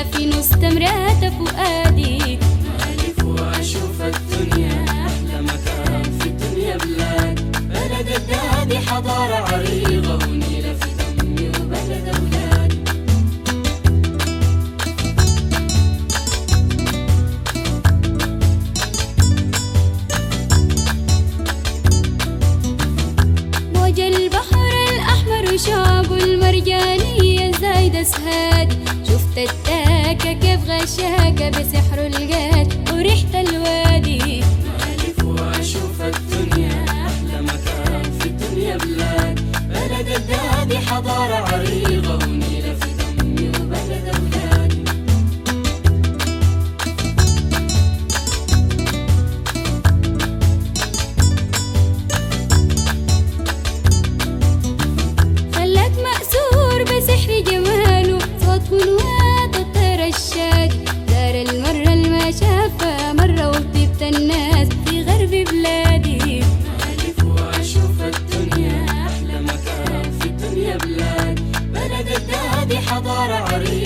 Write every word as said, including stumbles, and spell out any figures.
في مستمرات فؤادي. ألف وأشوف الدنيا أحلى مكان في الدنيا بلاد، بلد الدهب حضارة عريقة ونيلة في دمي وبلد أولادي. موج البحر الأحمر وشعبه المرجانية زايدة سهادي. شفت التاكة كيف غشاكة بسحر الجاد وريحة الوادي. ألف وأشوف الدنيا أحلى مكان في الدنيا بلاد، بلد الدهب حضارة عريقة ونيلة في دمي وبلد أولادي. خلاك مأسور بسحر جماله، صوت قنوات الطير الشادي. دار المرة الما شافها مرة وطيبت الناس في غرب بلادي. ألف وأشوف الدنيا أحلى مكان في الدنيا بلاد، بلد الدهب حضارة عريقة